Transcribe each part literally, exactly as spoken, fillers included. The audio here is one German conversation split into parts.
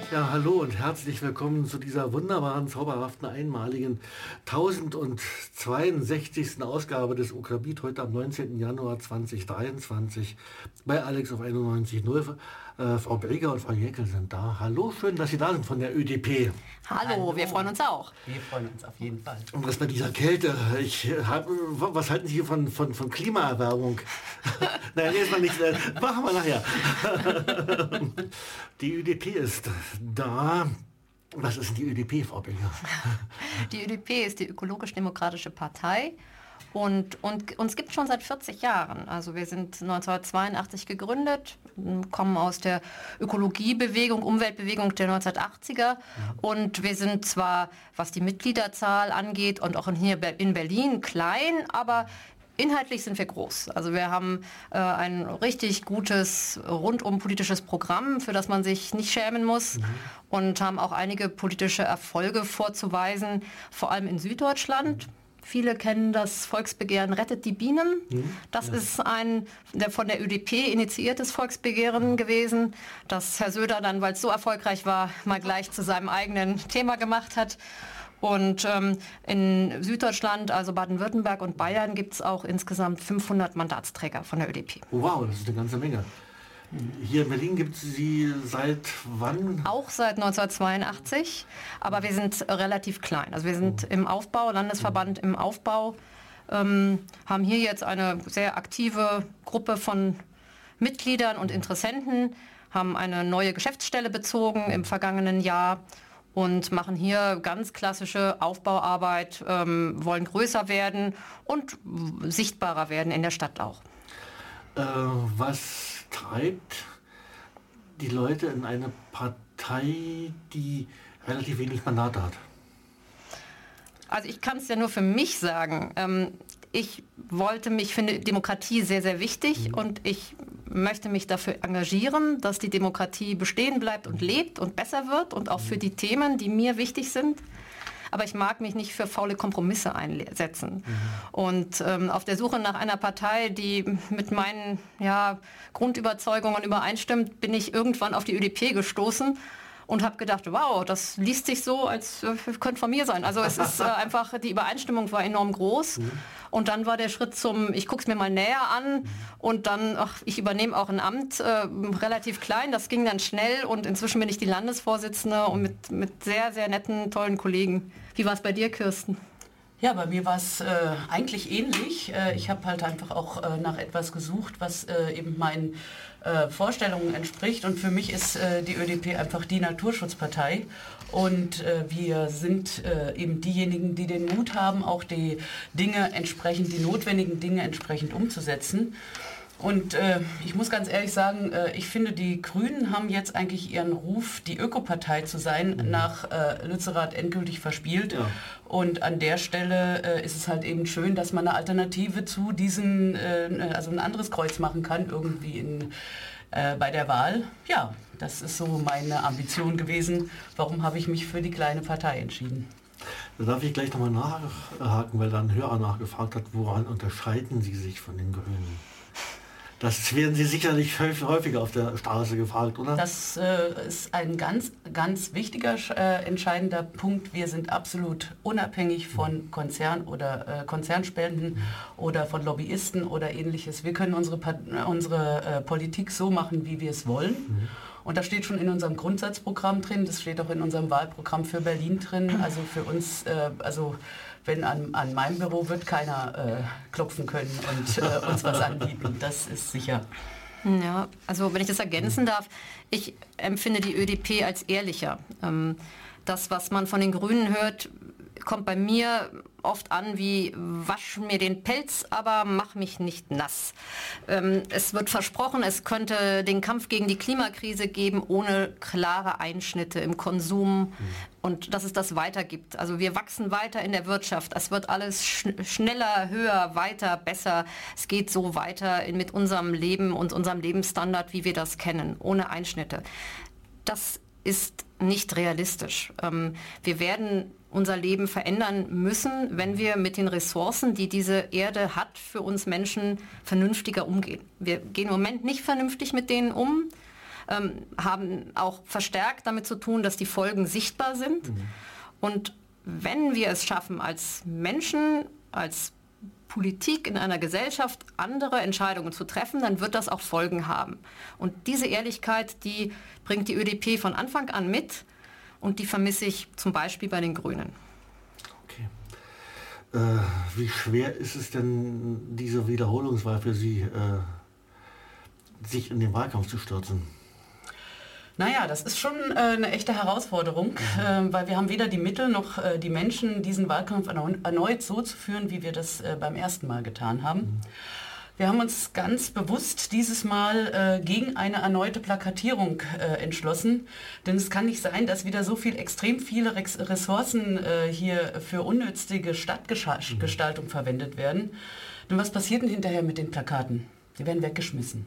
Ja, hallo und herzlich willkommen zu dieser wunderbaren, zauberhaften, einmaligen tausendzweiundsechzigsten Ausgabe des Okrabit heute am neunzehnten Januar zweitausenddreiundzwanzig bei Alex auf einundneunzig Komma null. Äh, Frau Breger und Frau Jäckel sind da. Hallo, schön, dass Sie da sind von der Ö D P. Hallo, Hallo, wir freuen uns auch. Wir freuen uns auf jeden Fall. Und was bei dieser Kälte, ich hab, was halten Sie von, von, von Klimaerwärmung? Nein, erstmal nicht, äh, machen wir nachher. Die Ö D P ist da. Was ist denn die Ö D P, Frau Breger? Die Ö D P ist die Ökologisch-Demokratische Partei. Und, und uns gibt es schon seit vierzig Jahren. Also wir sind neunzehnhundertzweiundachtzig gegründet, kommen aus der Ökologiebewegung, Umweltbewegung der neunzehnhundertachtziger. Und wir sind zwar, was die Mitgliederzahl angeht und auch hier in Berlin klein, aber inhaltlich sind wir groß. Also wir haben äh, ein richtig gutes, rundum politisches Programm, für das man sich nicht schämen muss, mhm. und haben auch einige politische Erfolge vorzuweisen, vor allem in Süddeutschland. Viele kennen das Volksbegehren Rettet die Bienen. Das ja. ist ein der von der Ö D P initiiertes Volksbegehren gewesen, das Herr Söder dann, weil es so erfolgreich war, mal gleich zu seinem eigenen Thema gemacht hat. Und ähm, in Süddeutschland, also Baden-Württemberg und Bayern, gibt es auch insgesamt fünfhundert Mandatsträger von der Ö D P. Oh, wow, das ist eine ganze Menge. Hier in Berlin gibt es sie seit wann? Auch seit neunzehnhundertzweiundachtzig, aber wir sind relativ klein. Also wir sind im Aufbau, Landesverband im Aufbau, ähm, haben hier jetzt eine sehr aktive Gruppe von Mitgliedern und Interessenten, haben eine neue Geschäftsstelle bezogen im vergangenen Jahr und machen hier ganz klassische Aufbauarbeit, ähm, wollen größer werden und sichtbarer werden in der Stadt auch. Äh, was treibt die Leute in eine Partei, die relativ wenig Mandate hat? Also ich kann es ja nur für mich sagen. Ähm, ich wollte mich, finde Demokratie sehr, sehr wichtig, mhm. und ich möchte mich dafür engagieren, dass die Demokratie bestehen bleibt und lebt und besser wird und auch mhm. für die Themen, die mir wichtig sind. Aber ich mag mich nicht für faule Kompromisse einsetzen. Mhm. Und ähm, auf der Suche nach einer Partei, die mit meinen ja, Grundüberzeugungen übereinstimmt, bin ich irgendwann auf die Ö D P gestoßen und habe gedacht, wow, das liest sich so, als äh, könnte von mir sein. Also es ist äh, einfach, die Übereinstimmung war enorm groß. Mhm. Und dann war der Schritt zum, ich gucke es mir mal näher an, mhm. und dann, ach, ich übernehme auch ein Amt, äh, relativ klein. Das ging dann schnell und inzwischen bin ich die Landesvorsitzende und mit, mit sehr, sehr netten, tollen Kollegen. Wie war es bei dir, Kirsten? Ja, bei mir war es äh, eigentlich ähnlich. Äh, ich habe halt einfach auch äh, nach etwas gesucht, was äh, eben meinen äh, Vorstellungen entspricht. Und für mich ist äh, die Ö D P einfach die Naturschutzpartei. Und äh, wir sind äh, eben diejenigen, die den Mut haben, auch die Dinge entsprechend, die notwendigen Dinge entsprechend umzusetzen. Und äh, ich muss ganz ehrlich sagen, äh, ich finde, die Grünen haben jetzt eigentlich ihren Ruf, die Ökopartei zu sein, mhm. nach äh, Lützerath endgültig verspielt. Ja. Und an der Stelle äh, ist es halt eben schön, dass man eine Alternative zu diesen, äh, also ein anderes Kreuz machen kann, irgendwie in, äh, bei der Wahl. Ja, das ist so meine Ambition gewesen. Warum habe ich mich für die kleine Partei entschieden? Da darf ich gleich nochmal nachhaken, weil da ein Hörer nachgefragt hat, woran unterscheiden Sie sich von den Grünen? Das werden Sie sicherlich häufiger auf der Straße gefragt, oder? Das äh, ist ein ganz, ganz wichtiger, äh, entscheidender Punkt. Wir sind absolut unabhängig von Konzern oder äh, Konzernspenden mhm. oder von Lobbyisten oder ähnliches. Wir können unsere, unsere äh, Politik so machen, wie wir es wollen. Mhm. Und das steht schon in unserem Grundsatzprogramm drin, das steht auch in unserem Wahlprogramm für Berlin drin. Also für uns, äh, also wenn an, an meinem Büro wird keiner äh, klopfen können und äh, uns was anbieten, das ist sicher. Ja, also wenn ich das ergänzen darf, ich empfinde die Ö D P als ehrlicher. Ähm, das, was man von den Grünen hört, kommt bei mir oft an wie, wasch mir den Pelz, aber mach mich nicht nass. Ähm, es wird versprochen, es könnte den Kampf gegen die Klimakrise geben, ohne klare Einschnitte im Konsum, mhm. und dass es das weitergibt. Also wir wachsen weiter in der Wirtschaft. Es wird alles sch- schneller, höher, weiter, besser. Es geht so weiter in, mit unserem Leben und unserem Lebensstandard, wie wir das kennen, ohne Einschnitte. Das ist nicht realistisch. Ähm, wir werden unser Leben verändern müssen, wenn wir mit den Ressourcen, die diese Erde hat, für uns Menschen vernünftiger umgehen. Wir gehen im Moment nicht vernünftig mit denen um. ähm, haben auch verstärkt damit zu tun, dass die Folgen sichtbar sind. Mhm. Und wenn wir es schaffen, als Menschen, als Politik in einer Gesellschaft andere Entscheidungen zu treffen, dann wird das auch Folgen haben. Und diese Ehrlichkeit, die bringt die Ö D P von Anfang an mit und die vermisse ich zum Beispiel bei den Grünen. Okay. Äh, wie schwer ist es denn, diese Wiederholungswahl für Sie, äh, sich in den Wahlkampf zu stürzen? Naja, das ist schon äh, eine echte Herausforderung, äh, weil wir haben weder die Mittel noch äh, die Menschen, diesen Wahlkampf erneut so zu führen, wie wir das äh, beim ersten Mal getan haben. Mhm. Wir haben uns ganz bewusst dieses Mal äh, gegen eine erneute Plakatierung äh, entschlossen, denn es kann nicht sein, dass wieder so viel, extrem viele Ressourcen äh, hier für unnützige Stadtgestaltung mhm. verwendet werden. Denn was passiert denn hinterher mit den Plakaten? Die werden weggeschmissen.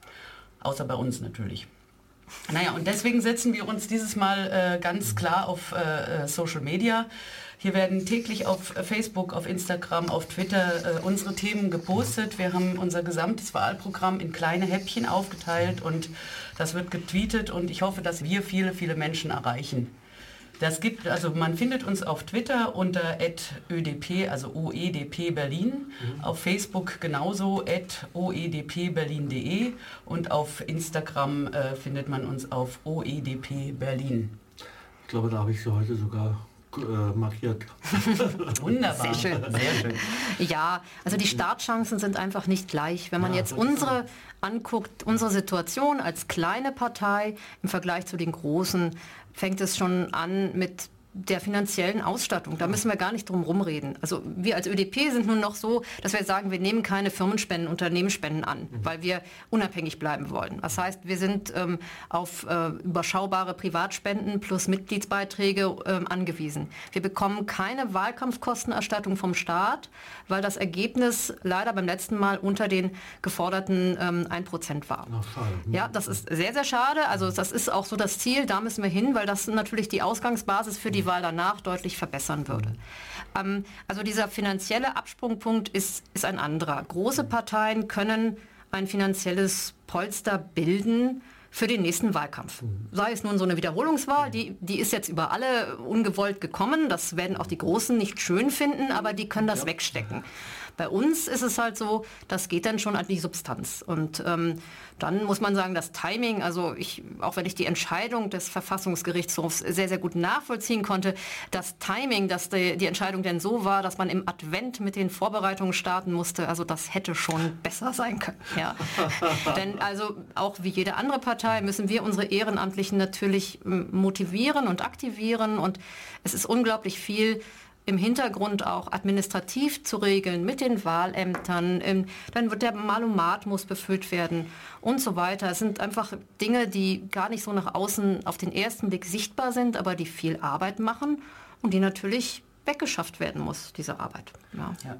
Außer bei uns natürlich. Naja, und deswegen setzen wir uns dieses Mal äh, ganz klar auf äh, Social Media. Hier werden täglich auf Facebook, auf Instagram, auf Twitter äh, unsere Themen gepostet. Wir haben unser gesamtes Wahlprogramm in kleine Häppchen aufgeteilt und das wird getweetet und ich hoffe, dass wir viele, viele Menschen erreichen. Das gibt, also man findet uns auf Twitter unter at Ö D P, also O E D P Berlin, mhm. auf Facebook genauso at O E D P Berlin punkt de und auf Instagram äh, findet man uns auf O E D P Berlin. Ich glaube, da habe ich Sie heute sogar äh, markiert. Wunderbar. Sehr schön. Sehr schön. Ja, also die Startchancen sind einfach nicht gleich. Wenn man ja, jetzt unsere anguckt, unsere Situation als kleine Partei im Vergleich zu den großen, fängt es schon an mit der finanziellen Ausstattung. Da müssen wir gar nicht drum rumreden. Also wir als Ö D P sind nun noch so, dass wir sagen, wir nehmen keine Firmenspenden, Unternehmensspenden an, mhm. weil wir unabhängig bleiben wollen. Das heißt, wir sind ähm, auf äh, überschaubare Privatspenden plus Mitgliedsbeiträge ähm, angewiesen. Wir bekommen keine Wahlkampfkostenerstattung vom Staat, weil das Ergebnis leider beim letzten Mal unter den geforderten ähm, ein Prozent war. Ach, schade. Ja, das ist sehr, sehr schade. Also das ist auch so das Ziel, da müssen wir hin, weil das natürlich die Ausgangsbasis für die Wahl danach deutlich verbessern würde. Ähm, also dieser finanzielle Absprungpunkt ist, ist ein anderer. Große Parteien können ein finanzielles Polster bilden für den nächsten Wahlkampf. Sei es nun so eine Wiederholungswahl, die, die ist jetzt über alle ungewollt gekommen. Das werden auch die Großen nicht schön finden, aber die können das ja wegstecken. Bei uns ist es halt so, das geht dann schon an die Substanz. Und ähm, dann muss man sagen, das Timing, also ich, auch wenn ich die Entscheidung des Verfassungsgerichtshofs sehr, sehr gut nachvollziehen konnte, das Timing, dass die, die Entscheidung denn so war, dass man im Advent mit den Vorbereitungen starten musste, also das hätte schon besser sein können. Ja. Denn also auch wie jede andere Partei müssen wir unsere Ehrenamtlichen natürlich motivieren und aktivieren und es ist unglaublich viel im Hintergrund auch administrativ zu regeln mit den Wahlämtern. Im, dann wird der Malumat muss befüllt werden und so weiter. Es sind einfach Dinge, die gar nicht so nach außen auf den ersten Blick sichtbar sind, aber die viel Arbeit machen und die natürlich weggeschafft werden muss, diese Arbeit. Ja. Ja.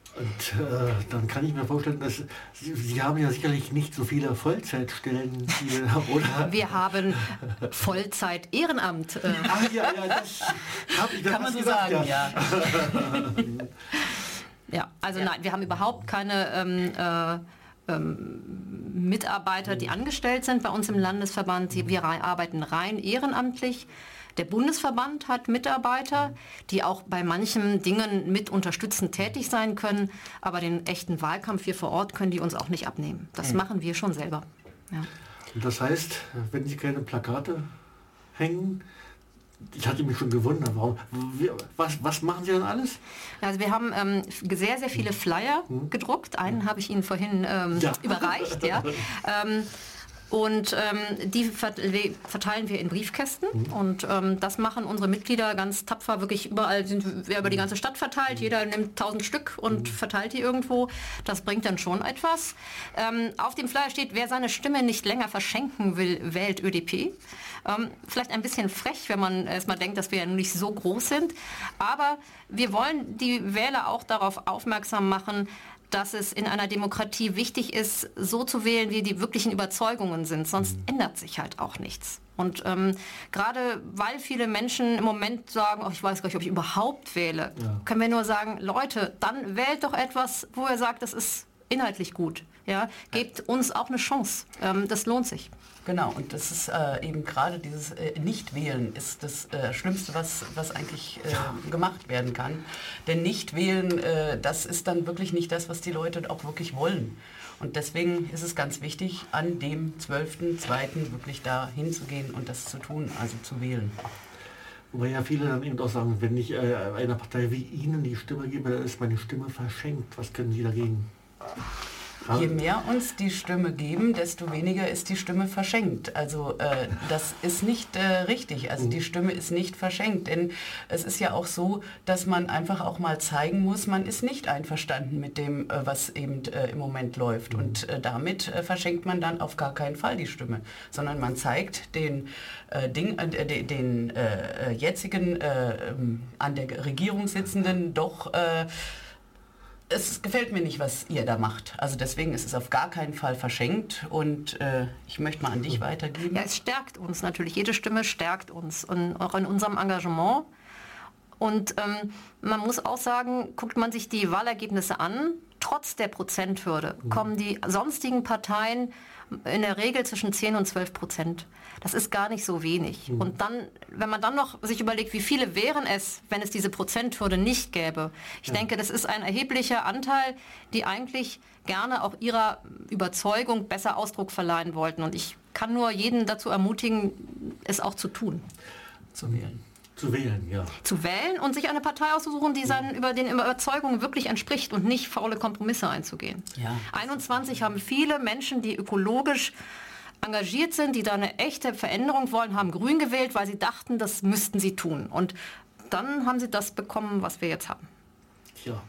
Und äh, dann kann ich mir vorstellen, dass Sie, Sie haben ja sicherlich nicht so viele Vollzeitstellen, die, oder? Wir haben Vollzeit-Ehrenamt. Äh. Ach ja, ja, das habe ich Kann man so gesagt, sagen, ja. Ja, ja also ja. Nein, wir haben überhaupt keine ähm, äh, ähm, Mitarbeiter, die angestellt sind bei uns im Landesverband. Wir arbeiten rein ehrenamtlich. Der Bundesverband hat Mitarbeiter, die auch bei manchen Dingen mit unterstützend tätig sein können, aber den echten Wahlkampf hier vor Ort können die uns auch nicht abnehmen. Das machen wir schon selber. Ja. Und das heißt, wenn Sie keine Plakate hängen, ich hatte mich schon gewundert, warum, was, was machen Sie denn alles? Also wir haben ähm, sehr, sehr viele Flyer hm. gedruckt. Einen habe ich Ihnen vorhin ähm, ja. überreicht. Ja. ähm, Und ähm, die verteilen wir in Briefkästen mhm. und ähm, das machen unsere Mitglieder ganz tapfer, wirklich überall, sind wir über die ganze Stadt verteilt, mhm. jeder nimmt tausend Stück und mhm. verteilt die irgendwo, das bringt dann schon etwas. Ähm, auf dem Flyer steht, wer seine Stimme nicht länger verschenken will, wählt Ö D P. Ähm, vielleicht ein bisschen frech, wenn man erstmal denkt, dass wir ja nicht so groß sind, aber wir wollen die Wähler auch darauf aufmerksam machen, dass es in einer Demokratie wichtig ist, so zu wählen, wie die wirklichen Überzeugungen sind. Sonst mhm. ändert sich halt auch nichts. Und ähm, gerade weil viele Menschen im Moment sagen, oh, ich weiß gar nicht, ob ich überhaupt wähle, ja. können wir nur sagen, Leute, dann wählt doch etwas, wo ihr sagt, das ist inhaltlich gut. Ja, gebt uns auch eine Chance. Ähm, das lohnt sich. Genau, und das ist äh, eben gerade dieses äh, Nicht-Wählen ist das äh, Schlimmste, was, was eigentlich äh, gemacht werden kann. Denn Nicht-Wählen, äh, das ist dann wirklich nicht das, was die Leute auch wirklich wollen. Und deswegen ist es ganz wichtig, an dem zwölften zweiten wirklich da hinzugehen und das zu tun, also zu wählen. Wobei ja viele dann eben auch sagen, wenn ich äh, einer Partei wie Ihnen die Stimme gebe, dann ist meine Stimme verschenkt. Was können Sie dagegen? Je mehr uns die Stimme geben, desto weniger ist die Stimme verschenkt. Also äh, das ist nicht äh, richtig. Also die Stimme ist nicht verschenkt. Denn es ist ja auch so, dass man einfach auch mal zeigen muss, man ist nicht einverstanden mit dem, äh, was eben äh, im Moment läuft. Und äh, damit äh, verschenkt man dann auf gar keinen Fall die Stimme. Sondern man zeigt den, äh, Ding, äh, den äh, jetzigen, äh, an der Regierung sitzenden doch... Äh, Es gefällt mir nicht, was ihr da macht. Also deswegen ist es auf gar keinen Fall verschenkt und äh, ich möchte mal an dich weitergeben. Ja, es stärkt uns natürlich. Jede Stimme stärkt uns und auch in unserem Engagement. Und ähm, man muss auch sagen, guckt man sich die Wahlergebnisse an, trotz der Prozenthürde mhm. kommen die sonstigen Parteien in der Regel zwischen zehn und zwölf Prozent. Das ist gar nicht so wenig. Mhm. Und dann, wenn man dann noch sich überlegt, wie viele wären es, wenn es diese Prozenthürde nicht gäbe. Ich ja. denke, das ist ein erheblicher Anteil, die eigentlich gerne auch ihrer Überzeugung besser Ausdruck verleihen wollten. Und ich kann nur jeden dazu ermutigen, es auch zu tun. Zu wählen. Zu wählen, ja. Zu wählen und sich eine Partei auszusuchen, die seinen, über den Überzeugungen wirklich entspricht und nicht faule Kompromisse einzugehen. Ja. einundzwanzig haben viele Menschen, die ökologisch engagiert sind, die da eine echte Veränderung wollen, haben Grün gewählt, weil sie dachten, das müssten sie tun. Und dann haben sie das bekommen, was wir jetzt haben. Ja.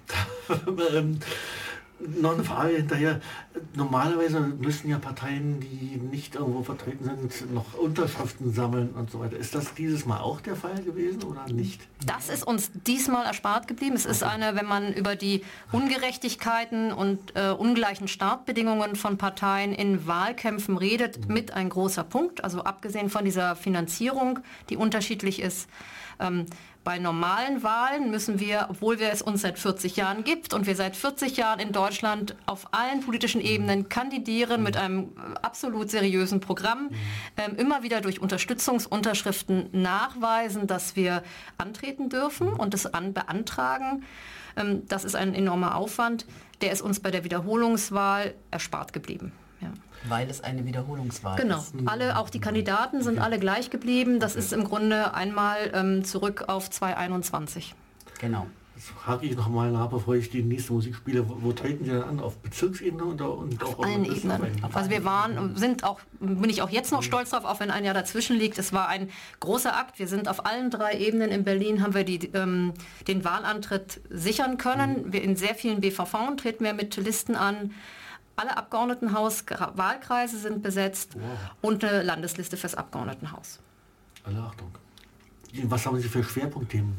Noch eine Frage hinterher. Normalerweise müssen ja Parteien, die nicht irgendwo vertreten sind, noch Unterschriften sammeln und so weiter. Ist das dieses Mal auch der Fall gewesen oder nicht? Das ist uns diesmal erspart geblieben. Es ist eine, wenn man über die Ungerechtigkeiten und äh, ungleichen Startbedingungen von Parteien in Wahlkämpfen redet, mhm. mit ein großer Punkt. Also abgesehen von dieser Finanzierung, die unterschiedlich ist. Ähm, Bei normalen Wahlen müssen wir, obwohl wir es uns seit vierzig Jahren gibt und wir seit vierzig Jahren in Deutschland auf allen politischen Ebenen kandidieren mit einem absolut seriösen Programm, ähm, immer wieder durch Unterstützungsunterschriften nachweisen, dass wir antreten dürfen und es an beantragen. Ähm, das ist ein enormer Aufwand, der ist uns bei der Wiederholungswahl erspart geblieben. Ja. Weil es eine Wiederholungswahl genau. ist. Genau. Alle, auch die Kandidaten sind alle gleich geblieben. Das ist im Grunde einmal ähm, zurück auf zweitausendeinundzwanzig. Genau. Das frage ich nochmal nach, bevor ich die nächste Musik spiele. Wo, wo treten Sie denn an? Auf Bezirksebene und, und auch auf allen Ebenen. Also wir waren, sind auch, bin ich auch jetzt noch stolz drauf, auch wenn ein Jahr dazwischen liegt. Es war ein großer Akt. Wir sind auf allen drei Ebenen in Berlin, haben wir die, ähm, den Wahlantritt sichern können. Wir in sehr vielen B V V treten wir mit Listen an. Alle Abgeordnetenhaus-Wahlkreise sind besetzt wow. und eine Landesliste fürs Abgeordnetenhaus. Alle Achtung. Was haben Sie für Schwerpunktthemen?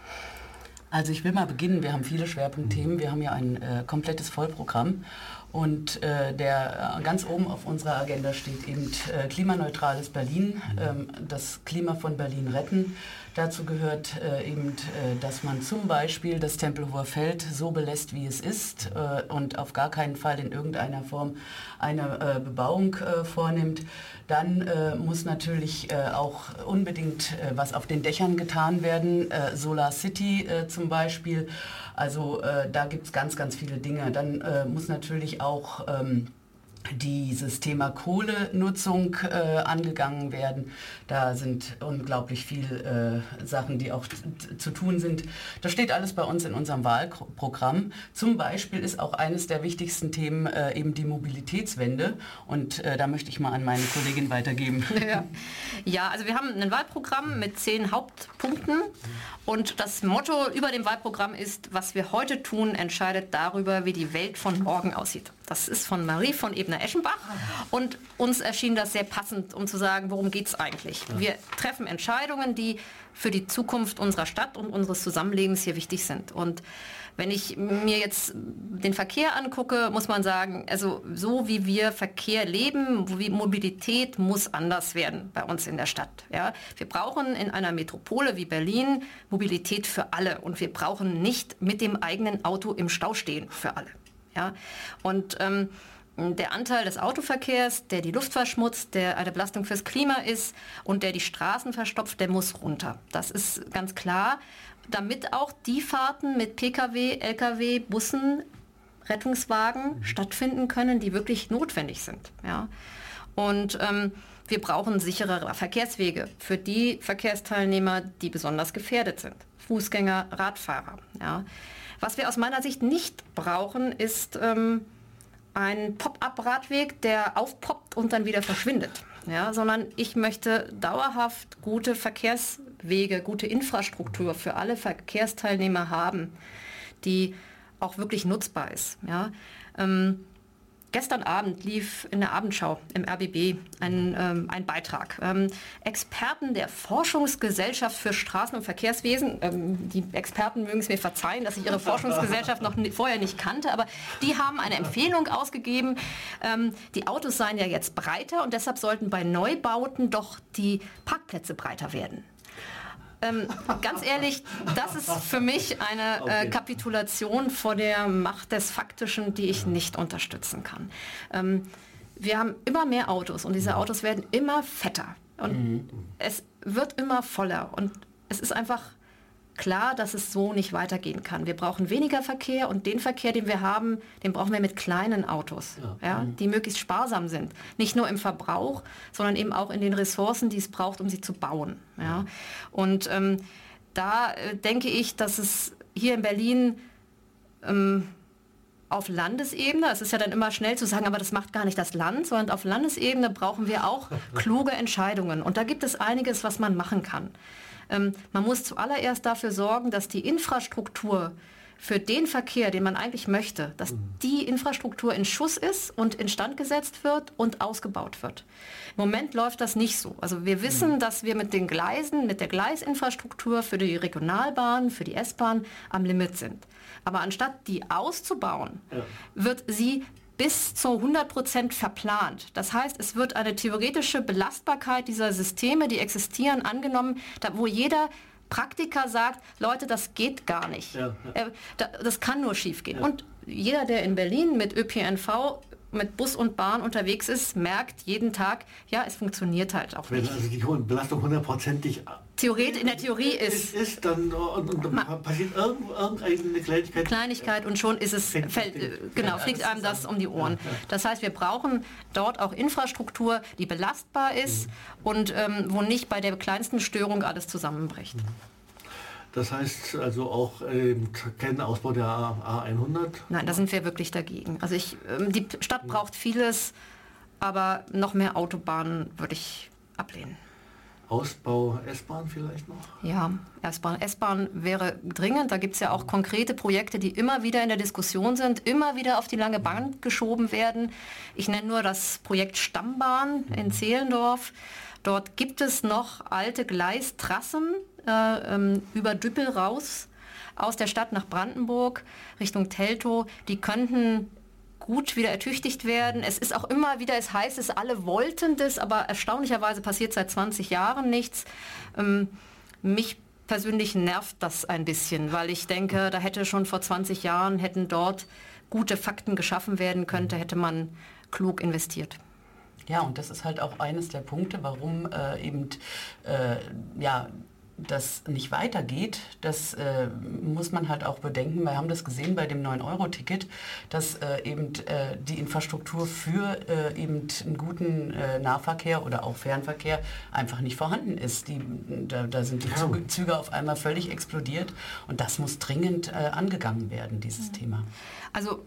Also ich will mal beginnen. Wir haben viele Schwerpunktthemen. Wir haben ja ein äh, komplettes Vollprogramm. Und äh, der äh, ganz oben auf unserer Agenda steht eben äh, klimaneutrales Berlin, ähm, das Klima von Berlin retten. Dazu gehört äh, eben, äh, dass man zum Beispiel das Tempelhofer Feld so belässt, wie es ist äh, und auf gar keinen Fall in irgendeiner Form eine äh, Bebauung äh, vornimmt. Dann äh, muss natürlich äh, auch unbedingt äh, was auf den Dächern getan werden, äh, Solar City äh, zum Beispiel. Also äh, da gibt es ganz, ganz viele Dinge. Dann äh, muss natürlich auch ähm, dieses Thema Kohlenutzung äh, angegangen werden. Da sind unglaublich viele äh, Sachen, die auch zu tun sind. Das steht alles bei uns in unserem Wahlprogramm. Zum Beispiel ist auch eines der wichtigsten Themen äh, eben die Mobilitätswende. Und äh, da möchte ich mal an meine Kollegin weitergeben. Ja. ja, also wir haben ein Wahlprogramm mit zehn Hauptpunkten. Und das Motto über dem Wahlprogramm ist, was wir heute tun, entscheidet darüber, wie die Welt von morgen aussieht. Das ist von Marie von Ebner-Eschenbach und uns erschien das sehr passend, um zu sagen, worum geht es eigentlich. Ja. Wir treffen Entscheidungen, die für die Zukunft unserer Stadt und unseres Zusammenlebens hier wichtig sind. Und wenn ich mir jetzt den Verkehr angucke, muss man sagen, also so wie wir Verkehr leben, wie Mobilität muss anders werden bei uns in der Stadt. Ja? Wir brauchen in einer Metropole wie Berlin Mobilität für alle und wir brauchen nicht mit dem eigenen Auto im Stau stehen für alle. Ja? Und ähm, der Anteil des Autoverkehrs, der die Luft verschmutzt, der eine Belastung fürs Klima ist und der die Straßen verstopft, der muss runter. Das ist ganz klar, damit auch die Fahrten mit Pkw, Lkw, Bussen, Rettungswagen mhm. stattfinden können, die wirklich notwendig sind. Ja. Und ähm, wir brauchen sichere Verkehrswege für die Verkehrsteilnehmer, die besonders gefährdet sind. Fußgänger, Radfahrer. Ja. Was wir aus meiner Sicht nicht brauchen, ist ähm, ein Pop-up-Radweg, der aufpoppt und dann wieder verschwindet. Ja, sondern ich möchte dauerhaft gute Verkehrswege, gute Infrastruktur für alle Verkehrsteilnehmer haben, die auch wirklich nutzbar ist. Ja. Ähm, Gestern Abend lief in der Abendschau im R B B ein, ähm, ein Beitrag. Ähm, Experten der Forschungsgesellschaft für Straßen- und Verkehrswesen, ähm, die Experten mögen es mir verzeihen, dass ich ihre Forschungsgesellschaft noch n- vorher nicht kannte, aber die haben eine Empfehlung ausgegeben, ähm, die Autos seien ja jetzt breiter und deshalb sollten bei Neubauten doch die Parkplätze breiter werden. Ähm, ganz ehrlich, das ist für mich eine äh, Kapitulation vor der Macht des Faktischen, die ich nicht unterstützen kann. Ähm, wir haben immer mehr Autos und diese Autos werden immer fetter und mhm. es wird immer voller und es ist einfach klar, dass es so nicht weitergehen kann. Wir brauchen weniger Verkehr und den Verkehr, den wir haben, den brauchen wir mit kleinen Autos, ja. Ja, die möglichst sparsam sind. Nicht nur im Verbrauch, sondern eben auch in den Ressourcen, die es braucht, um sie zu bauen. Ja. Und ähm, da äh, denke ich, dass es hier in Berlin ähm, auf Landesebene, es ist ja dann immer schnell zu sagen, aber das macht gar nicht das Land, sondern auf Landesebene brauchen wir auch kluge Entscheidungen. Und da gibt es einiges, was man machen kann. Ähm, man muss zuallererst dafür sorgen, dass die Infrastruktur für den Verkehr, den man eigentlich möchte, dass die Infrastruktur in Schuss ist und instand gesetzt wird und ausgebaut wird. Im Moment läuft das nicht so. Also wir wissen, dass wir mit den Gleisen, mit der Gleisinfrastruktur für die Regionalbahn, für die S-Bahn am Limit sind. Aber anstatt die auszubauen, ja. wird sie bis zu hundert Prozent verplant. Das heißt, es wird eine theoretische Belastbarkeit dieser Systeme, die existieren, angenommen, da, wo jeder Praktiker sagt, Leute, das geht gar nicht. Ja, ja. Das kann nur schief gehen. Ja. Und jeder, der in Berlin mit Ö P N V, mit Bus und Bahn unterwegs ist, merkt jeden Tag, ja, es funktioniert halt auch Wenn nicht. also die Belastung hundertprozentig Theoretisch in der Theorie ist, ist, ist dann und, und dann passiert irgendeine Kleinigkeit. Kleinigkeit und schon ist es fliegt, fällt, fliegt, genau fliegt ja, einem das um die Ohren. Ja, ja. Das heißt, wir brauchen dort auch Infrastruktur, die belastbar ist mhm. und ähm, wo nicht bei der kleinsten Störung alles zusammenbricht. Mhm. Das heißt also auch ähm, kein Ausbau der A hundert? Nein, da sind wir wirklich dagegen. Also ich, ähm, die Stadt braucht vieles, aber noch mehr Autobahnen würde ich ablehnen. Ausbau S-Bahn vielleicht noch? Ja, S-Bahn. S-Bahn wäre dringend. Da gibt es ja auch konkrete Projekte, die immer wieder in der Diskussion sind, immer wieder auf die lange Bank geschoben werden. Ich nenne nur das Projekt Stammbahn in Zehlendorf. Dort gibt es noch alte Gleistrassen äh, ähm, über Düppel raus, aus der Stadt nach Brandenburg, Richtung Teltow. Die könnten gut wieder ertüchtigt werden. Es ist auch immer wieder, es heißt es, alle wollten das, aber erstaunlicherweise passiert seit zwanzig Jahren nichts. Ähm, mich persönlich nervt das ein bisschen, weil ich denke, da hätte schon vor zwanzig Jahren, hätten dort gute Fakten geschaffen werden können, da hätte man klug investiert. Ja, und das ist halt auch eines der Punkte, warum äh, eben äh, ja, das nicht weitergeht. Das äh, muss man halt auch bedenken. Wir haben das gesehen bei dem neun Euro Ticket, dass äh, eben äh, die Infrastruktur für äh, eben einen guten äh, Nahverkehr oder auch Fernverkehr einfach nicht vorhanden ist. Die, da, da sind die Züge, Züge auf einmal völlig explodiert und das muss dringend äh, angegangen werden, dieses mhm. Thema. Also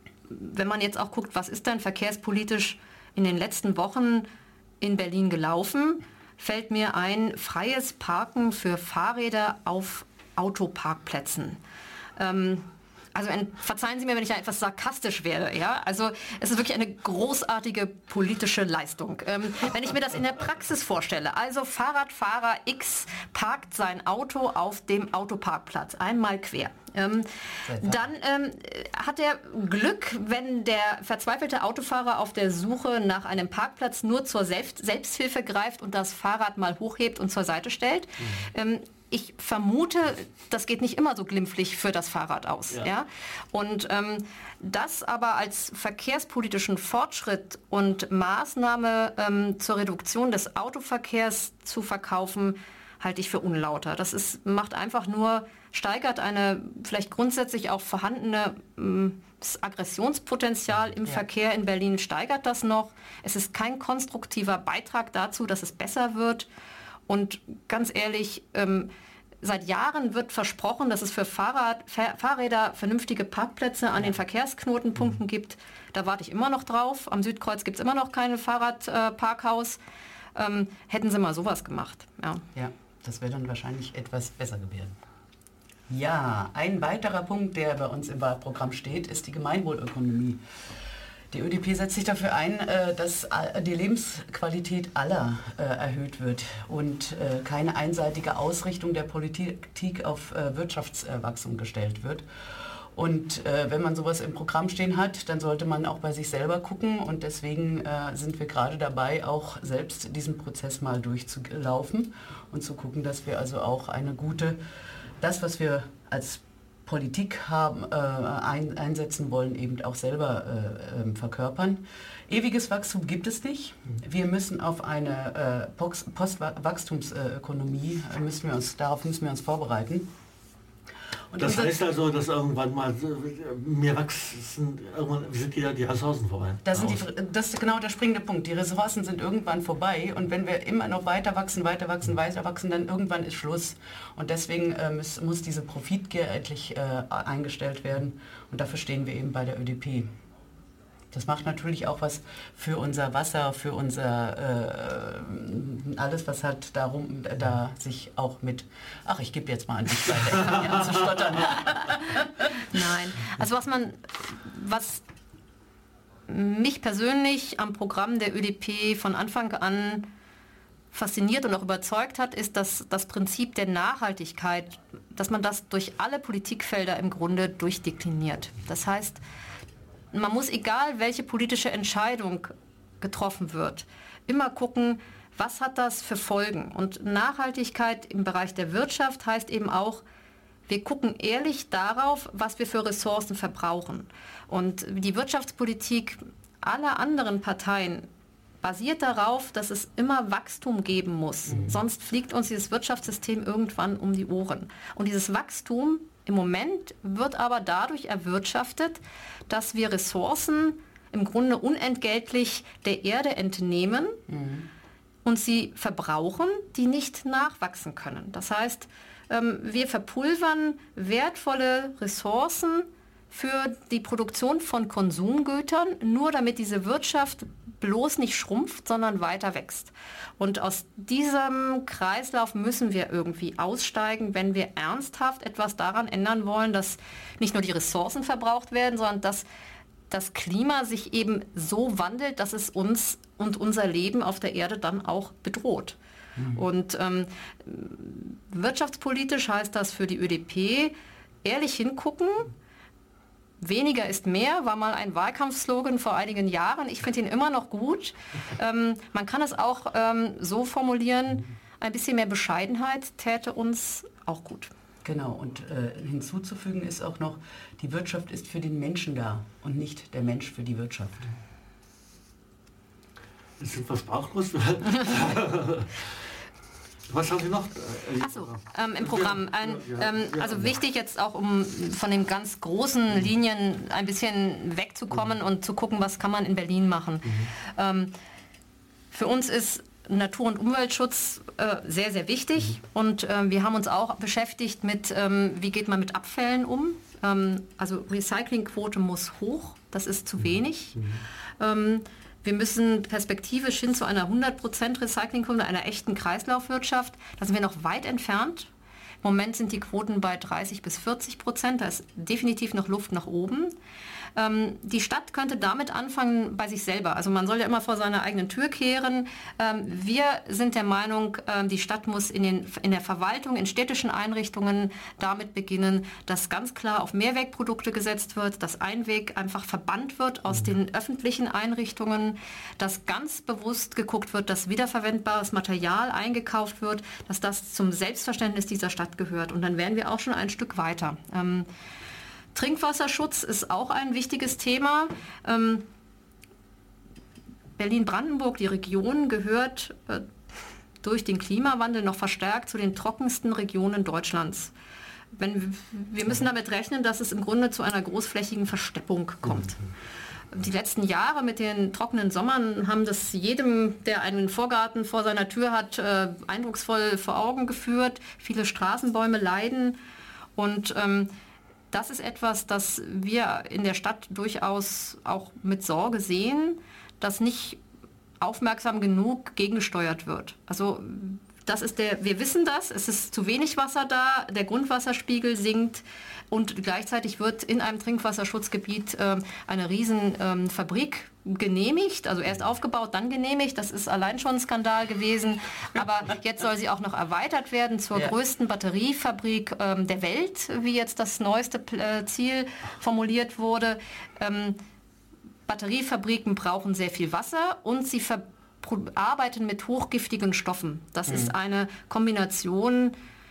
wenn man jetzt auch guckt, was ist denn verkehrspolitisch in den letzten Wochen in Berlin gelaufen, fällt mir ein freies Parken für Fahrräder auf Autoparkplätzen. Ähm, also ein, verzeihen Sie mir, wenn ich da etwas sarkastisch werde. Ja? Also es ist wirklich eine großartige politische Leistung. Ähm, wenn ich mir das in der Praxis vorstelle, also Fahrradfahrer X parkt sein Auto auf dem Autoparkplatz, einmal quer. Ähm, dann ähm, hat er Glück, wenn der verzweifelte Autofahrer auf der Suche nach einem Parkplatz nur zur Selbst- Selbsthilfe greift und das Fahrrad mal hochhebt und zur Seite stellt. Mhm. Ähm, ich vermute, das geht nicht immer so glimpflich für das Fahrrad aus. Ja. Ja? Und ähm, das aber als verkehrspolitischen Fortschritt und Maßnahme ähm, zur Reduktion des Autoverkehrs zu verkaufen, halte ich für unlauter. Das ist, macht einfach nur, steigert eine vielleicht grundsätzlich auch vorhandene ähm, das Aggressionspotenzial im ja. Verkehr in Berlin, steigert das noch. Es ist kein konstruktiver Beitrag dazu, dass es besser wird. Und ganz ehrlich, ähm, seit Jahren wird versprochen, dass es für Fahrrad, Fahr- Fahrräder vernünftige Parkplätze an den Verkehrsknotenpunkten mhm. gibt. Da warte ich immer noch drauf. Am Südkreuz gibt es immer noch kein Fahrradparkhaus. Äh, ähm, hätten sie mal sowas gemacht. Ja, ja, das wäre dann wahrscheinlich etwas besser gewesen. Ja, ein weiterer Punkt, der bei uns im Wahlprogramm steht, ist die Gemeinwohlökonomie. Die Ö D P setzt sich dafür ein, dass die Lebensqualität aller erhöht wird und keine einseitige Ausrichtung der Politik auf Wirtschaftswachstum gestellt wird. Und wenn man sowas im Programm stehen hat, dann sollte man auch bei sich selber gucken. Und deswegen sind wir gerade dabei, auch selbst diesen Prozess mal durchzulaufen und zu gucken, dass wir also auch eine gute, das, was wir als Politik haben, äh, ein, einsetzen wollen, eben auch selber äh, äh, verkörpern. Ewiges Wachstum gibt es nicht. Wir müssen auf eine äh, Postwachstumsökonomie, äh, müssen wir uns, darauf müssen wir uns vorbereiten. Und das heißt also, dass irgendwann mal mehr wachsen, irgendwann sind die, die Ressourcen vorbei. Das, sind die, das ist genau der springende Punkt. Die Ressourcen sind irgendwann vorbei und wenn wir immer noch weiter wachsen, weiter wachsen, weiter wachsen, dann irgendwann ist Schluss. Und deswegen äh, muss, muss diese Profitgier endlich äh, eingestellt werden und dafür stehen wir eben bei der Ö D P. Das macht natürlich auch was für unser Wasser, für unser äh, alles, was hat darum, da sich auch mit, ach, ich gebe jetzt mal an dich weiter, ich fange an zu stottern. Nein, also was man, was mich persönlich am Programm der Ö D P von Anfang an fasziniert und auch überzeugt hat, ist, dass das Prinzip der Nachhaltigkeit, dass man das durch alle Politikfelder im Grunde durchdekliniert. Das heißt, man muss, egal welche politische Entscheidung getroffen wird, immer gucken, was hat das für Folgen. Und Nachhaltigkeit im Bereich der Wirtschaft heißt eben auch, wir gucken ehrlich darauf, was wir für Ressourcen verbrauchen. Und die Wirtschaftspolitik aller anderen Parteien basiert darauf, dass es immer Wachstum geben muss. Mhm. Sonst fliegt uns dieses Wirtschaftssystem irgendwann um die Ohren. Und dieses Wachstum im Moment wird aber dadurch erwirtschaftet, dass wir Ressourcen im Grunde unentgeltlich der Erde entnehmen mhm. und sie verbrauchen, die nicht nachwachsen können. Das heißt, wir verpulvern wertvolle Ressourcen für die Produktion von Konsumgütern, nur damit diese Wirtschaft bloß nicht schrumpft, sondern weiter wächst. Und aus diesem Kreislauf müssen wir irgendwie aussteigen, wenn wir ernsthaft etwas daran ändern wollen, dass nicht nur die Ressourcen verbraucht werden, sondern dass das Klima sich eben so wandelt, dass es uns und unser Leben auf der Erde dann auch bedroht. Mhm. Und ähm, wirtschaftspolitisch heißt das für die Ö D P, ehrlich hingucken. Weniger ist mehr, war mal ein Wahlkampfslogan vor einigen Jahren. Ich finde ihn immer noch gut. Ähm, man kann es auch ähm, so formulieren, ein bisschen mehr Bescheidenheit täte uns auch gut. Genau, und äh, hinzuzufügen ist auch noch, die Wirtschaft ist für den Menschen da und nicht der Mensch für die Wirtschaft. Ist etwas sprachlos. Was haben Sie noch? Achso, ähm, im Programm. Ein, ähm, also wichtig jetzt auch, um von den ganz großen Linien ein bisschen wegzukommen und zu gucken, was kann man in Berlin machen. Mhm. Ähm, für uns ist Natur- und Umweltschutz äh, sehr, sehr wichtig. Mhm. Und äh, wir haben uns auch beschäftigt mit, ähm, wie geht man mit Abfällen um. Ähm, also Recyclingquote muss hoch, das ist zu wenig. Mhm. Ähm, Wir müssen perspektivisch hin zu einer hundert Prozent Recyclingquote, einer echten Kreislaufwirtschaft. Da sind wir noch weit entfernt. Im Moment sind die Quoten bei dreißig bis vierzig Prozent. Da ist definitiv noch Luft nach oben. Ähm, die Stadt könnte damit anfangen bei sich selber. Also man soll ja immer vor seiner eigenen Tür kehren. Ähm, wir sind der Meinung, äh, die Stadt muss in, den, in der Verwaltung, in städtischen Einrichtungen damit beginnen, dass ganz klar auf Mehrwegprodukte gesetzt wird, dass Einweg einfach verbannt wird aus den öffentlichen Einrichtungen, dass ganz bewusst geguckt wird, dass wiederverwendbares Material eingekauft wird, dass das zum Selbstverständnis dieser Stadt gehört. Und dann wären wir auch schon ein Stück weiter. Ähm, Trinkwasserschutz ist auch ein wichtiges Thema. Ähm, Berlin-Brandenburg, die Region, gehört äh, durch den Klimawandel noch verstärkt zu den trockensten Regionen Deutschlands. Wenn, wir müssen damit rechnen, dass es im Grunde zu einer großflächigen Versteppung kommt. Die letzten Jahre mit den trockenen Sommern haben das jedem, der einen Vorgarten vor seiner Tür hat, äh, eindrucksvoll vor Augen geführt. Viele Straßenbäume leiden und ähm, das ist etwas, das wir in der Stadt durchaus auch mit Sorge sehen, dass nicht aufmerksam genug gegengesteuert wird. Also das ist der, wir wissen das, es ist zu wenig Wasser da, der Grundwasserspiegel sinkt und gleichzeitig wird in einem Trinkwasserschutzgebiet äh, eine Riesenfabrik ähm, genehmigt, also erst aufgebaut, dann genehmigt. Das ist allein schon ein Skandal gewesen. Aber jetzt soll sie auch noch erweitert werden zur ja. größten Batteriefabrik ähm, der Welt, wie jetzt das neueste äh, Ziel formuliert wurde. Ähm, Batteriefabriken brauchen sehr viel Wasser und sie arbeiten mit hochgiftigen Stoffen. Das mhm. ist eine Kombination,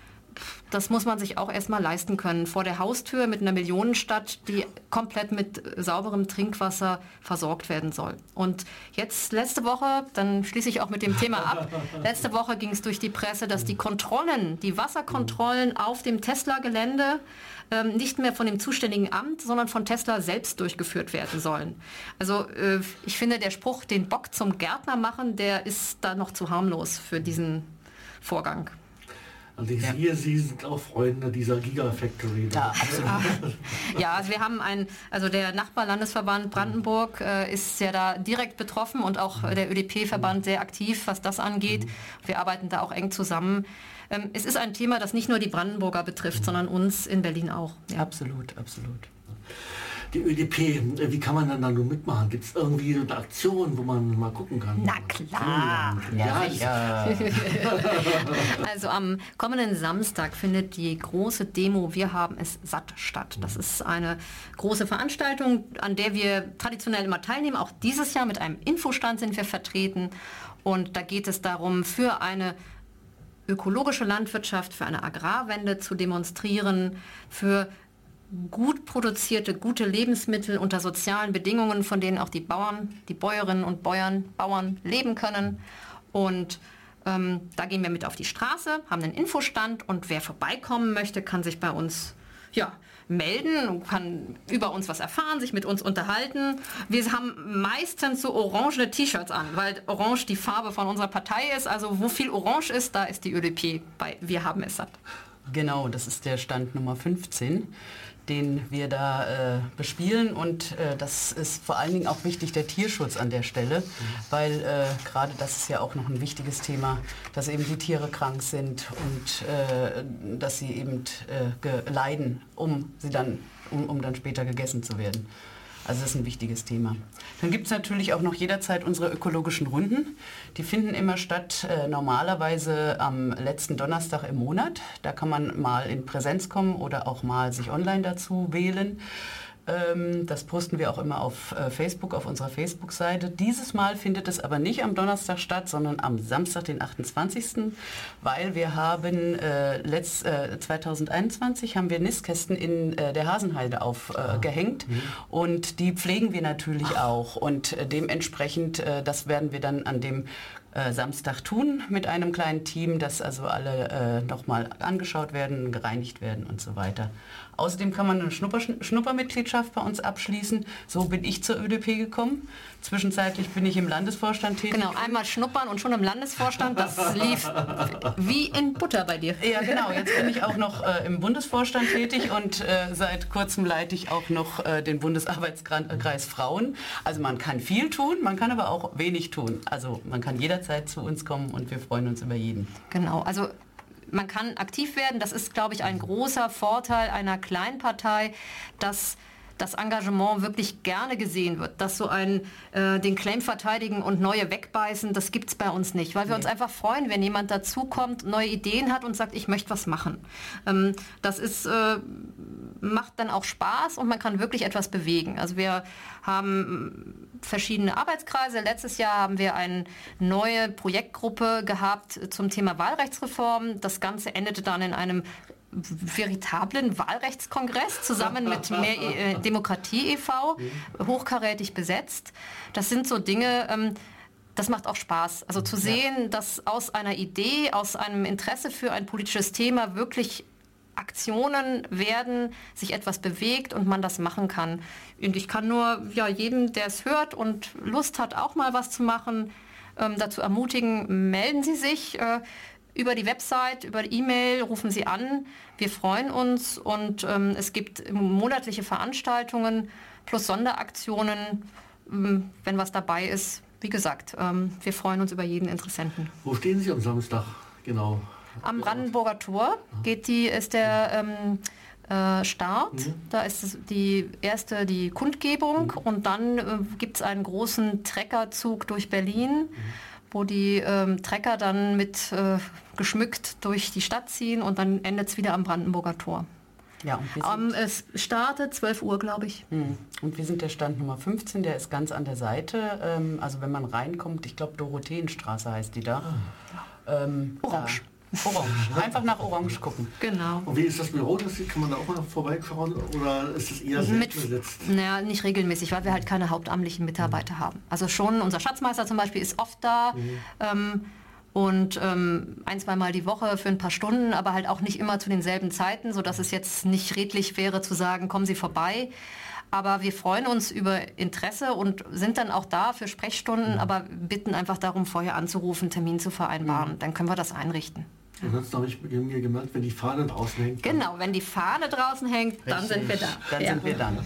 das muss man sich auch erstmal leisten können. Vor der Haustür mit einer Millionenstadt, die komplett mit sauberem Trinkwasser versorgt werden soll. Und jetzt letzte Woche, dann schließe ich auch mit dem Thema ab, letzte Woche ging es durch die Presse, dass die Kontrollen, die Wasserkontrollen auf dem Tesla-Gelände ähm, nicht mehr von dem zuständigen Amt, sondern von Tesla selbst durchgeführt werden sollen. Also äh, ich finde, der Spruch, den Bock zum Gärtner machen, der ist da noch zu harmlos für diesen Vorgang. Also ich ja. sehe, Sie sind auch Freunde dieser Gigafactory. Ja, absolut. Ja, also wir haben ein, also der Nachbarlandesverband Brandenburg äh, ist ja da direkt betroffen und auch äh, der Ö D P-Verband sehr aktiv, was das angeht. Wir arbeiten da auch eng zusammen. Ähm, es ist ein Thema, das nicht nur die Brandenburger betrifft, sondern uns in Berlin auch. Ja. Absolut, absolut. Die Ö D P, wie kann man dann da nur mitmachen? Gibt es irgendwie eine Aktion, wo man mal gucken kann? Na klar! Ja, ja. Also am kommenden Samstag findet die große Demo Wir haben es satt statt. Das ist eine große Veranstaltung, an der wir traditionell immer teilnehmen. Auch dieses Jahr mit einem Infostand sind wir vertreten. Und da geht es darum, für eine ökologische Landwirtschaft, für eine Agrarwende zu demonstrieren, für gut produzierte, gute Lebensmittel unter sozialen Bedingungen, von denen auch die Bauern, die Bäuerinnen und Bauern, Bauern leben können. Und ähm, da gehen wir mit auf die Straße, haben einen Infostand und wer vorbeikommen möchte, kann sich bei uns ja, melden und kann über uns was erfahren, sich mit uns unterhalten. Wir haben meistens so orangene T-Shirts an, weil Orange die Farbe von unserer Partei ist. Also wo viel Orange ist, da ist die Ö D P bei Wir haben es satt. Genau, das ist der Stand Nummer fünfzehn, den wir da äh, bespielen und äh, das ist vor allen Dingen auch wichtig, der Tierschutz an der Stelle, weil äh, gerade das ist ja auch noch ein wichtiges Thema, dass eben die Tiere krank sind und äh, dass sie eben äh, leiden, um sie dann, um, um dann später gegessen zu werden. Also das ist ein wichtiges Thema. Dann gibt es natürlich auch noch jederzeit unsere ökologischen Runden. Die finden immer statt, äh, normalerweise am letzten Donnerstag im Monat. Da kann man mal in Präsenz kommen oder auch mal sich online dazu wählen. Ähm, das posten wir auch immer auf äh, Facebook, auf unserer Facebook-Seite. Dieses Mal findet es aber nicht am Donnerstag statt, sondern am Samstag, den achtundzwanzigsten Weil wir haben äh, letzt, äh, zweitausendeinundzwanzig haben wir Nistkästen in äh, der Hasenheide aufgehängt äh, mhm. und die pflegen wir natürlich auch und äh, dementsprechend, äh, das werden wir dann an dem äh, Samstag tun mit einem kleinen Team, dass also alle äh, nochmal angeschaut werden, gereinigt werden und so weiter. Außerdem kann man eine Schnupper, Schnuppermitgliedschaft bei uns abschließen. So bin ich zur Ö D P gekommen. Zwischenzeitlich bin ich im Landesvorstand tätig. Genau, einmal schnuppern und schon im Landesvorstand. Das lief wie in Butter bei dir. Ja, genau. Jetzt bin ich auch noch äh, im Bundesvorstand tätig und äh, seit kurzem leite ich auch noch äh, den Bundesarbeitskreis Frauen. Also man kann viel tun, man kann aber auch wenig tun. Also man kann jederzeit zu uns kommen und wir freuen uns über jeden. Genau, also man kann aktiv werden. Das ist, glaube ich, ein großer Vorteil einer Kleinpartei, dass das Engagement wirklich gerne gesehen wird, dass so ein äh, den Claim verteidigen und neue wegbeißen, das gibt es bei uns nicht, weil wir nee. uns einfach freuen, wenn jemand dazukommt, neue Ideen hat und sagt, ich möchte was machen. Ähm, das ist, äh, macht dann auch Spaß und man kann wirklich etwas bewegen. Also wir haben verschiedene Arbeitskreise. Letztes Jahr haben wir eine neue Projektgruppe gehabt zum Thema Wahlrechtsreform. Das Ganze endete dann in einem veritablen Wahlrechtskongress zusammen mit Mehr äh, Demokratie e V, hochkarätig besetzt. Das sind so Dinge, ähm, das macht auch Spaß. Also zu sehen, dass aus einer Idee, aus einem Interesse für ein politisches Thema wirklich Aktionen werden, sich etwas bewegt und man das machen kann. Und ich kann nur ja, jedem, der es hört und Lust hat, auch mal was zu machen, ähm, dazu ermutigen, melden Sie sich äh, über die Website, über die E-Mail, rufen Sie an. Wir freuen uns und ähm, es gibt monatliche Veranstaltungen plus Sonderaktionen, ähm, wenn was dabei ist. Wie gesagt, ähm, wir freuen uns über jeden Interessenten. Wo stehen Sie am Samstag genau? Am Brandenburger Tor geht die, ist der ähm, äh, Start. Mhm. Da ist es die erste die Kundgebung mhm. und dann äh, gibt es einen großen Treckerzug durch Berlin, mhm. wo die ähm, Trecker dann mit äh, geschmückt durch die Stadt ziehen und dann endet es wieder am Brandenburger Tor. Ja, um, es startet zwölf Uhr, glaube ich. Mhm. Und wir sind der Stand Nummer fünfzehn, der ist ganz an der Seite. Ähm, also wenn man reinkommt, ich glaube Dorotheenstraße heißt die da. Ja. Ähm, Orange. Da Orange. Einfach nach Orange gucken. Genau. Und wie ist das Büro? Das kann man da auch mal vorbeischauen? Oder ist es eher selten besetzt? Naja, nicht regelmäßig, weil wir halt keine hauptamtlichen Mitarbeiter mhm. haben. Also schon unser Schatzmeister zum Beispiel ist oft da. Mhm. Ähm, und ähm, ein, zweimal die Woche für ein paar Stunden, aber halt auch nicht immer zu denselben Zeiten, sodass es jetzt nicht redlich wäre zu sagen, kommen Sie vorbei. Aber wir freuen uns über Interesse und sind dann auch da für Sprechstunden, mhm. aber bitten einfach darum, vorher anzurufen, einen Termin zu vereinbaren. Mhm. Dann können wir das einrichten. Und das habe ich mir gemerkt, wenn die Fahne draußen hängt. Genau, wenn die Fahne draußen hängt, Richtig. dann sind wir da. Dann ja. sind wir dann.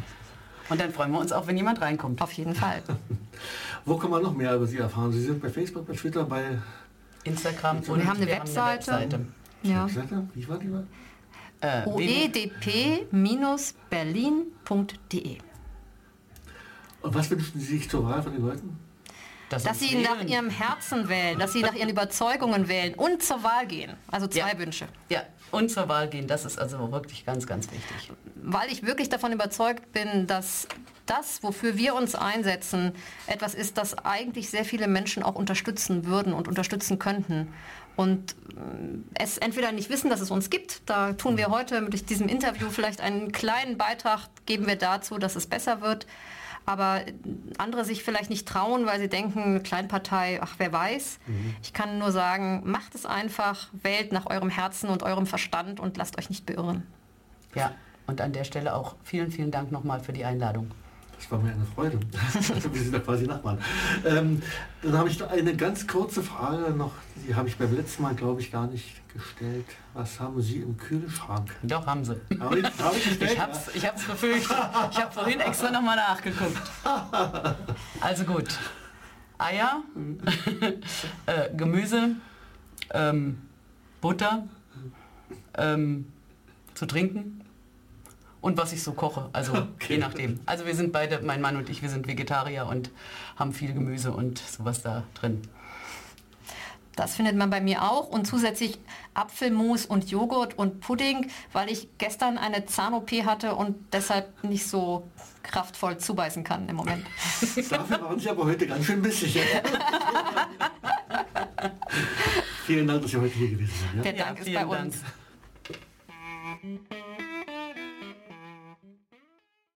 Und dann freuen wir uns auch, wenn jemand reinkommt. Auf jeden Fall. Wo kann man noch mehr über Sie erfahren? Sie sind bei Facebook, bei Twitter, bei Instagram und wir haben eine wir Webseite. Haben eine Webseite. Ja. Webseite? Wie war die mal? Äh, o e d p Bindestrich berlin Punkt d e. Und was wünschen Sie sich zur Wahl von den Leuten? Dass, dass sie wählen. nach ihrem Herzen wählen, dass sie nach ihren Überzeugungen wählen und zur Wahl gehen. Also zwei ja. Wünsche. Ja, und zur Wahl gehen, das ist also wirklich ganz, ganz wichtig. Weil ich wirklich davon überzeugt bin, dass das, wofür wir uns einsetzen, etwas ist, das eigentlich sehr viele Menschen auch unterstützen würden und unterstützen könnten. Und es entweder nicht wissen, dass es uns gibt, da tun wir heute mit diesem Interview vielleicht einen kleinen Beitrag, geben wir dazu, dass es besser wird. Aber andere sich vielleicht nicht trauen, weil sie denken, eine Kleinpartei, ach wer weiß. Mhm. Ich kann nur sagen, macht es einfach, wählt nach eurem Herzen und eurem Verstand und lasst euch nicht beirren. Ja, und an der Stelle auch vielen, vielen Dank nochmal für die Einladung. Das war mir eine Freude. Wir sind da quasi Nachbarn. Ähm, dann habe ich noch eine ganz kurze Frage noch, die habe ich beim letzten Mal, glaube ich, gar nicht gestellt. Was haben Sie im Kühlschrank? Doch, haben Sie. Hab ich, hab ich gestellt? Ich hab's, ich hab's befürchtet. Ich habe vorhin extra nochmal nachgeguckt. Also gut. Eier, äh, Gemüse, ähm, Butter, ähm, zu trinken. Und was ich so koche, also okay. je nachdem. Also wir sind beide, mein Mann und ich, wir sind Vegetarier und haben viel Gemüse und sowas da drin. Das findet man bei mir auch und zusätzlich Apfelmus und Joghurt und Pudding, weil ich gestern eine Zahn-O P hatte und deshalb nicht so kraftvoll zubeißen kann im Moment. Dafür waren Sie aber heute ganz schön bissig. Vielen Dank, dass Sie heute hier gewesen sind. Ja? Der Dank ja, ist bei Dank. uns.